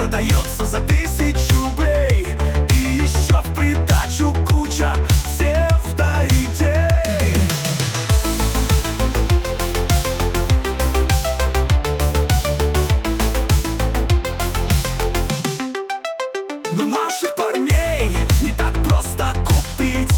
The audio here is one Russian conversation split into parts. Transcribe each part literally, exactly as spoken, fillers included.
продается за тысячу рублей. И еще в придачу куча псевдоидей. Но наших парней не так просто купить.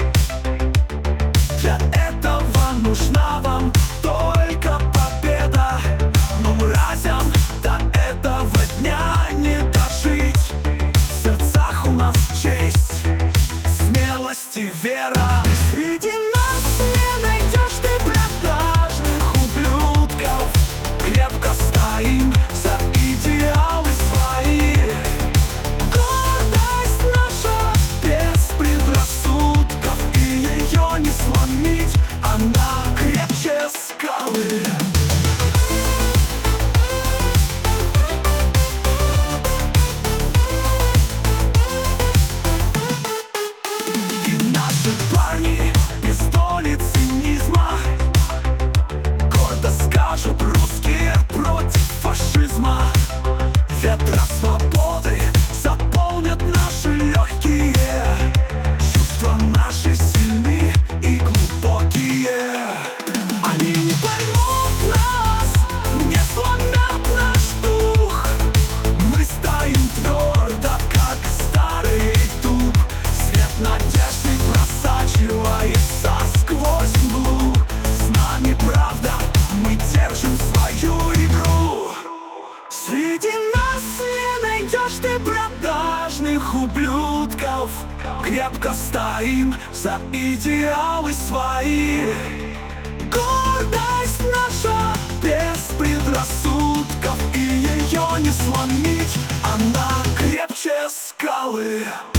Для этого нужна вам только победа. Но мразям до этого дня не дожить. В сердцах у нас честь, смелость и вера. Среди нас не найдешь ты продажных ублюдков. Крепко стоим за идеалы свои. Гордость наша без предрассудков, и ее не сломить, она крепче скалы. Парни без доли цинизма гордо скажут: русские против фашизма. Ветра свободы заполнят наши легкие. Чувства наши сильны и глубокие. Они не поймут нас, не сломят наш дух. Мы стоим твердо, как старый дуб. Свет надежды просачивается сквозь мглу. С нами правда, мы держим свою игру. Среди нас не найдешь ты продажных ублюдков. Крепко стоим за идеалы свои. Гордость наша без предрассудков, и ее не сломить, она крепче скалы.